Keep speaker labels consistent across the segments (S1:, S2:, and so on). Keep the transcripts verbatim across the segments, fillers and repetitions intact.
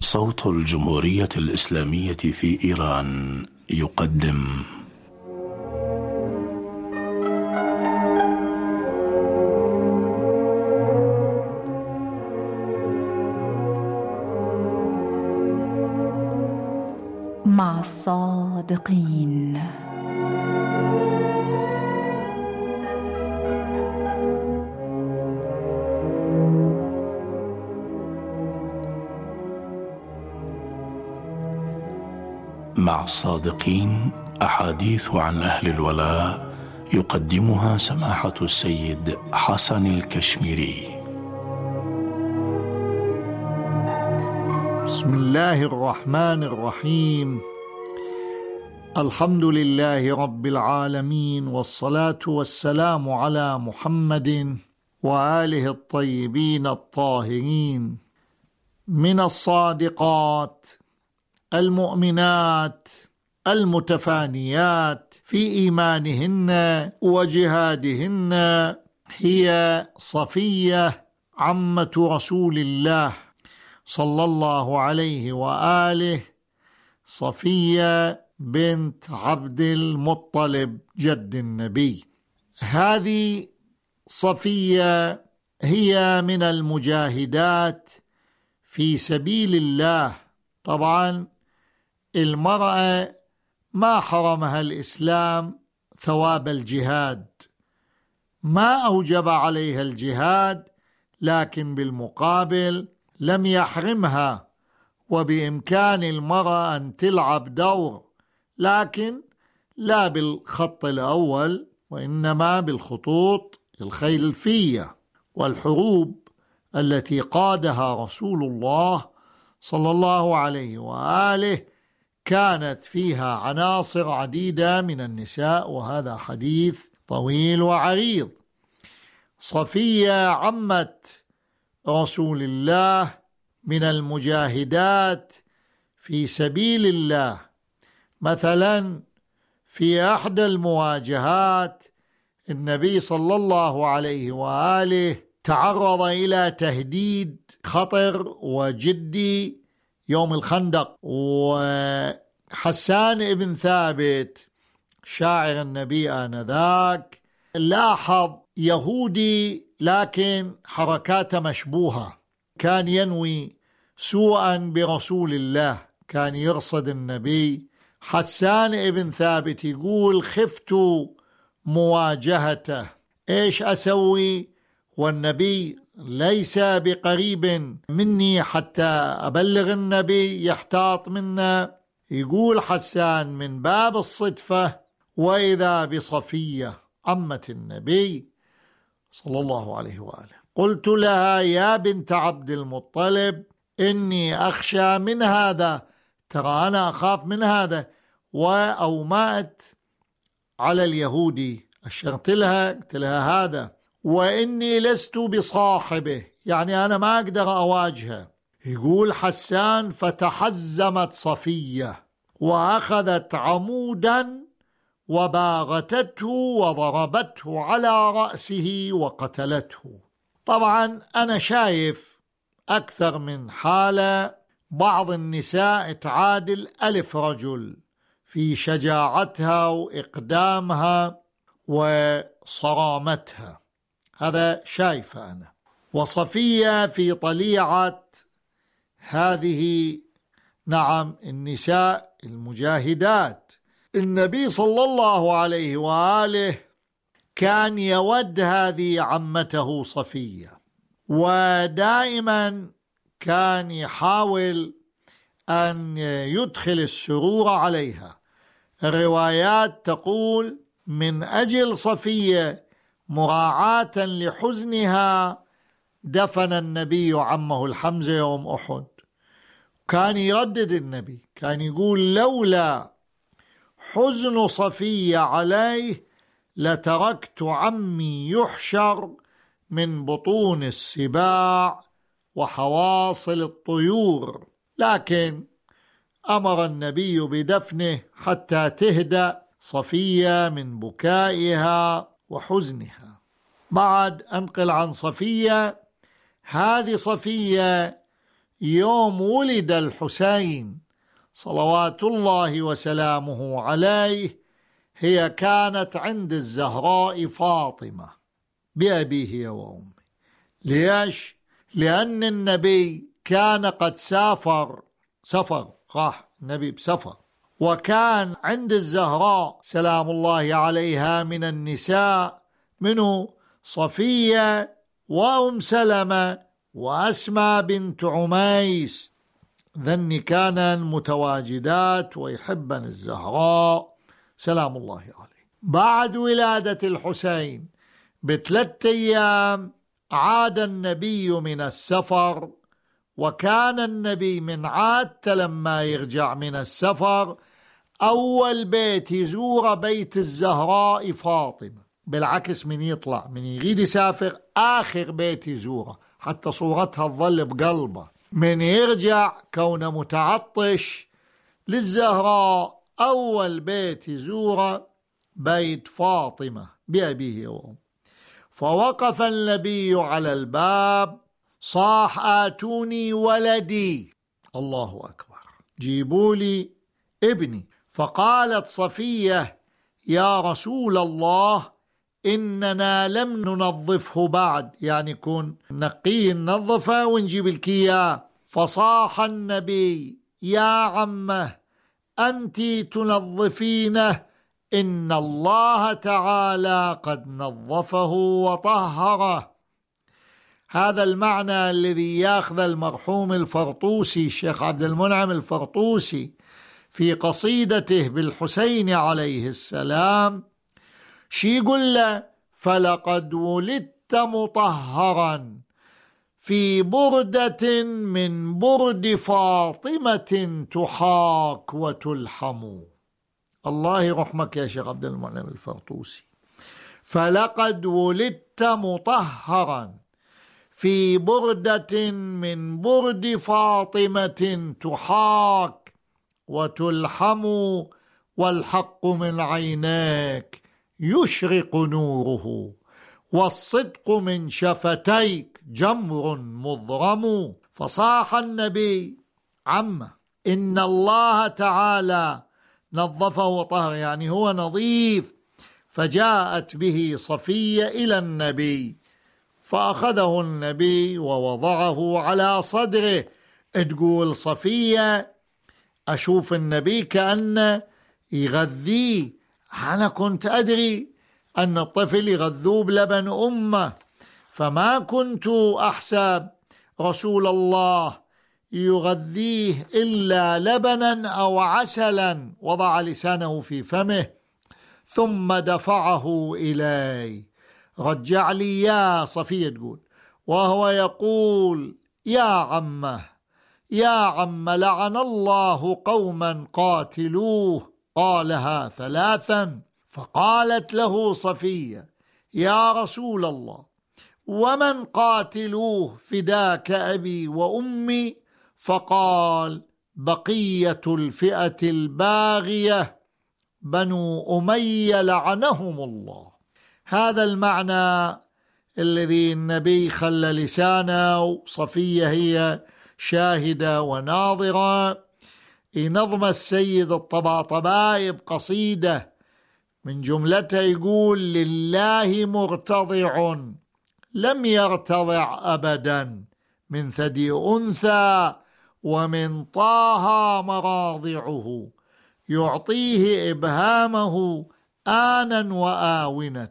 S1: صوت الجمهورية الإسلامية في إيران يقدم
S2: مع الصادقين.
S1: مع الصادقين أحاديث عن أهل الولاء يقدمها سماحة السيد حسن الكشميري.
S3: بسم الله الرحمن الرحيم. الحمد لله رب العالمين، والصلاة والسلام على محمد وآله الطيبين الطاهرين. من الصادقات المؤمنات المتفانيات في إيمانهن وجهادهن هي صفية عمة رسول الله صلى الله عليه وآله، صفية بنت عبد المطلب جد النبي. هذه صفية هي من المجاهدات في سبيل الله. طبعا المرأة ما حرمها الإسلام ثواب الجهاد، ما أوجب عليها الجهاد، لكن بالمقابل لم يحرمها، وبإمكان المرأة أن تلعب دور، لكن لا بالخط الأول، وإنما بالخطوط الخلفية والحروب التي قادها رسول الله صلى الله عليه وآله كانت فيها عناصر عديدة من النساء، وهذا حديث طويل وعريض. صفية عمة رسول الله من المجاهدات في سبيل الله. مثلا في أحد المواجهات النبي صلى الله عليه وآله تعرض إلى تهديد خطر وجدي يوم الخندق، وحسان بن ثابت شاعر النبي آنذاك لاحظ يهودي لكن حركاته مشبوهة، كان ينوي سوءا برسول الله، كان يرصد النبي. حسان بن ثابت يقول خفت مواجهته، إيش أسوي والنبي ليس بقريب مني حتى أبلغ النبي، يحتاط منا. يقول حسان من باب الصدفة وإذا بصفية عمة النبي صلى الله عليه وآله. قلت لها يا بنت عبد المطلب إني أخشى من هذا، ترى أنا أخاف من هذا. وأومأت على اليهودي، أشرت لها قلت لها هذا، وإني لست بصاحبه، يعني أنا ما أقدر أواجهه. يقول حسان فتحزمت صفية وأخذت عمودا وباغتته وضربته على رأسه وقتلته. طبعا أنا شايف أكثر من حالة، بعض النساء تعادل ألف رجل في شجاعتها وإقدامها وصرامتها، هذا شايف أنا. وصفية في طليعة هذه نعم النساء المجاهدات. النبي صلى الله عليه وآله كان يود هذه عمته صفية، ودائما كان يحاول أن يدخل السرور عليها. الروايات تقول من أجل صفية مراعاة لحزنها دفن النبي عمه الحمزة يوم أحد. كان يردد النبي، كان يقول لولا حزن صفية عليه لتركت عمي يحشر من بطون السباع وحواصل الطيور، لكن أمر النبي بدفنه حتى تهدأ صفية من بكائها وحزنها. بعد أنقل عن صفية، هذه صفية يوم ولد الحسين صلوات الله وسلامه عليه هي كانت عند الزهراء فاطمة بأبيه وأمه. ليش؟ لأن النبي كان قد سافر سفر راح النبي بسفر، وكان عند الزهراء سلام الله عليها من النساء منه صفية وأم سلمة وأسماء بنت عميس، ذن كان متواجدات ويحبن الزهراء سلام الله عليه. بعد ولادة الحسين بثلاثة أيام عاد النبي من السفر، وكان النبي من عادته لما يرجع من السفر أول بيت يزور بيت الزهراء فاطمة، بالعكس من يطلع من يريد يسافر آخر بيت يزوره حتى صورتها تظل بقلبه، من يرجع كونه متعطش للزهراء أول بيت يزوره بيت فاطمة بأبيه وأمه. فوقف النبي على الباب صاح آتوني ولدي، الله أكبر، جيبوا لي ابني. فقالت صفية يا رسول الله إننا لم ننظفه بعد، يعني كون نقيه ننظفه ونجيب الكياه. فصاح النبي يا عمه أنت تنظفينه، إن الله تعالى قد نظفه وطهره. هذا المعنى الذي ياخذ المرحوم الفرطوسي الشيخ عبد المنعم الفرطوسي في قصيدته بالحسين عليه السلام، شي يقول له فلقد ولدت مطهرا في بردة من برد فاطمة تحاك وتلحم. الله يرحمك يا شيخ عبد المنعم الفرطوسي. فلقد ولدت مطهرا في بردة من برد فاطمة تحاك وتلحم، والحق من عينيك يشرق نوره، والصدق من شفتيك جمر مضرم. فصاح النبي عمه إن الله تعالى نظفه وطهر، يعني هو نظيف. فجاءت به صفية إلى النبي فأخذه النبي ووضعه على صدره. تقول صفية أشوف النبي كأنه يغذيه، أنا كنت أدري أن الطفل يغذوه بلبن أمه، فما كنت أحسب رسول الله يغذيه إلا لبنا أو عسلا. وضع لسانه في فمه ثم دفعه إلي، رجع لي يا صفية تقول، وهو يقول يا عمه يا عم لعن الله قوما قاتلوه، قالها ثلاثا. فقالت له صفية يا رسول الله ومن قاتلوه فداك أبي وأمي؟ فقال بقية الفئة الباغية بنو أمية لعنهم الله. هذا المعنى الذي النبي خلى لسانه، صفية هي شاهدة وناظرة. نظم السيد الطباطبائي بقصيدة من جملتها يقول لله مرتضع لم يرتضع أبدا، من ثدي أنثى ومن طه مراضعه، يعطيه إبهامه آنا وآونة،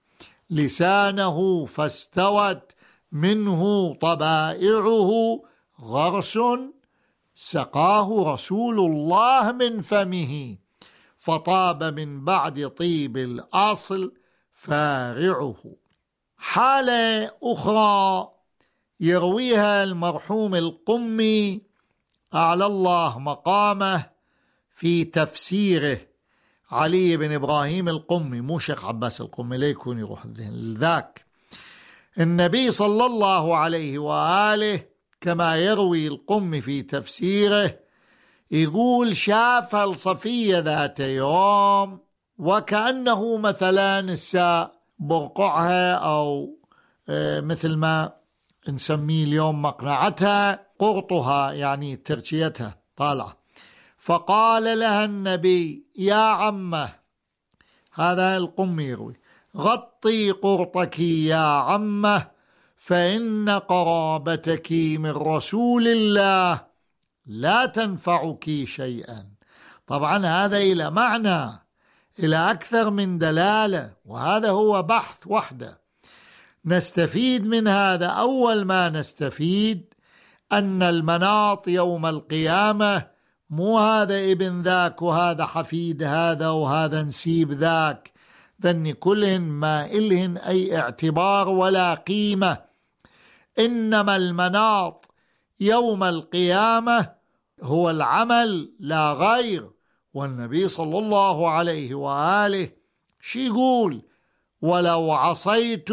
S3: لسانه فاستوت منه طبائعه، غرس سقاه رسول الله من فمه، فطاب من بعد طيب الأصل فارعه. حالة أخرى يرويها المرحوم القمي أعلى الله مقامه في تفسيره، علي بن إبراهيم القمي مو شيخ عباس القمي، ليكون يروح الذهن ذاك. النبي صلى الله عليه وآله كما يروي القمي في تفسيره يقول شاف الصفية ذات يوم وكأنه مثلا الساء برقعها أو مثل ما نسميه اليوم مقنعتها، قرطها يعني تركيتها طالعة. فقال لها النبي: يا عمه، هذا القم يروي، غطي قرطك يا عمه، فإن قرابتك من رسول الله لا تنفعك شيئا. طبعا هذا إلى معنى، إلى أكثر من دلالة، وهذا هو بحث وحده. نستفيد من هذا، أول ما نستفيد أن المناط يوم القيامة مو هذا ابن ذاك وهذا حفيد هذا وهذا نسيب ذاك، ذن كلهن ما إلهن أي اعتبار ولا قيمة. إنما المناط يوم القيامة هو العمل لا غير. والنبي صلى الله عليه وآله شي يقول؟ ولو عصيت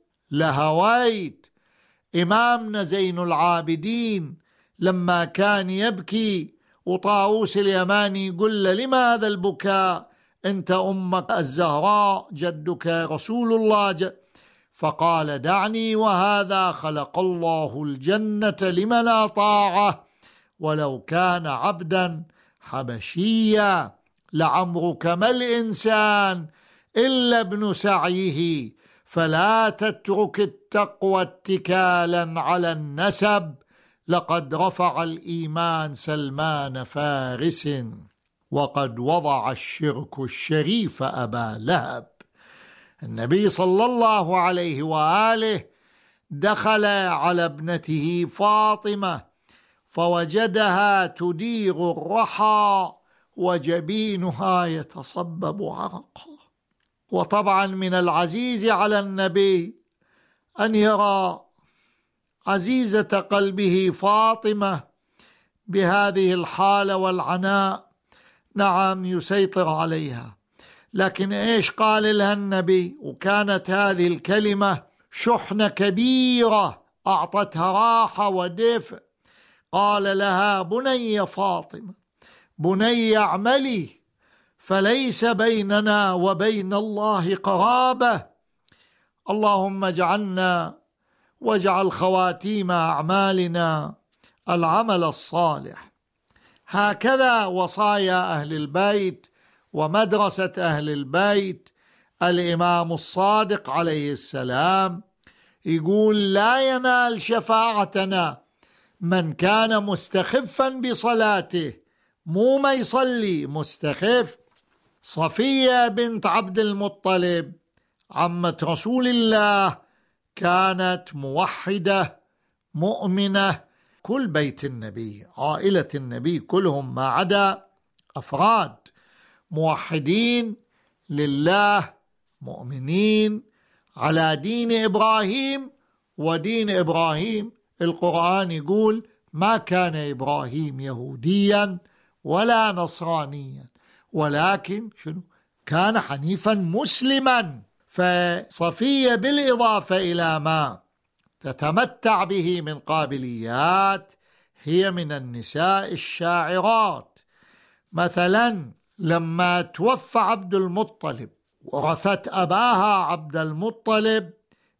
S3: لهويت. إمامنا زين العابدين لما كان يبكي وطاووس اليماني يقول له: لماذا البكاء؟ أنت أمك الزهراء، جدك رسول الله ج... فقال: دعني وهذا خلق الله الجنة لمن أطاعه، ولو كان عبدا حبشيا لعمرك ما الإنسان إلا ابن سعيه، فلا تترك التقوى اتكالا على النسب، لقد رفع الإيمان سلمان فارس، وقد وضع الشرك الشريف أبا لهب. النبي صلى الله عليه وآله دخل على ابنته فاطمة فوجدها تدير الرحى وجبينها يتصبب عرقا. وطبعا من العزيز على النبي أن يرى عزيزة قلبه فاطمة بهذه الحالة والعناء، نعم يسيطر عليها. لكن إيش قال لها النبي؟ وكانت هذه الكلمة شحنة كبيرة أعطتها راحة ودفء. قال لها: بني فاطمة، بني اعملي، فليس بيننا وبين الله قرابة. اللهم اجعلنا واجعل خواتيم أعمالنا العمل الصالح. هكذا وصايا أهل البيت ومدرسة أهل البيت. الإمام الصادق عليه السلام يقول: لا ينال شفاعتنا من كان مستخفا بصلاته، مو ما يصلي، مستخف. صفية بنت عبد المطلب عمة رسول الله كانت موحدة مؤمنة. كل بيت النبي، عائلة النبي كلهم ما عدا أفراد موحدين لله، مؤمنين على دين إبراهيم. ودين إبراهيم القرآن يقول: ما كان إبراهيم يهوديا ولا نصرانيا، ولكن شنو؟ كان حنيفا مسلما. فصفية بالإضافة إلى ما تتمتع به من قابليات هي من النساء الشاعرات. مثلا لما توفى عبد المطلب ورثت أباها عبد المطلب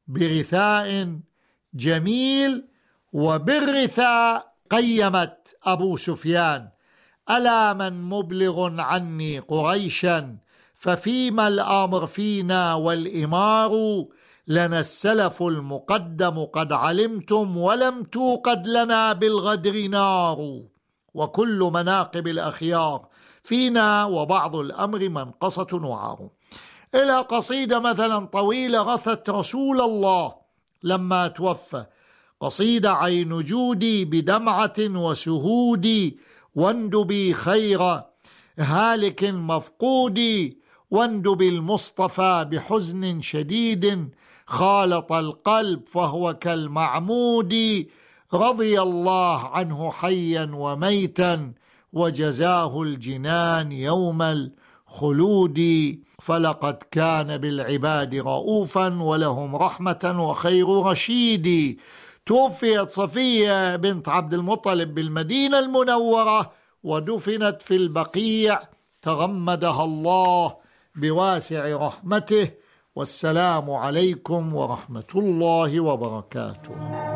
S3: برثاء جميل، وبالرثاء قيمت أبو سفيان: ألا من مبلغ عني قريشا، ففيما الأمر فينا والإمار، لنا السلف المقدم قد علمتم، ولم توقد لنا بالغدر نار، وكل مناقب الأخيار فينا، وبعض الأمر منقصة وعار. إلى قصيدة مثلا طويلة غثت رسول الله لما توفى، قصيدة: عين جودي بدمعة وسهودي، واندبي خير هالك مفقودي، واندبي المصطفى بحزن شديد، خالط القلب فهو كالمعمود، رضي الله عنه حيا وميتا، وجزاه الجنان يوم الخلود، فلقد كان بالعباد رؤوفا ولهم رحمة وخير رشيد. توفيت صفية بنت عبد المطلب بالمدينة المنورة ودفنت في البقيع، تغمدها الله بواسع رحمته. والسلام عليكم ورحمة الله وبركاته.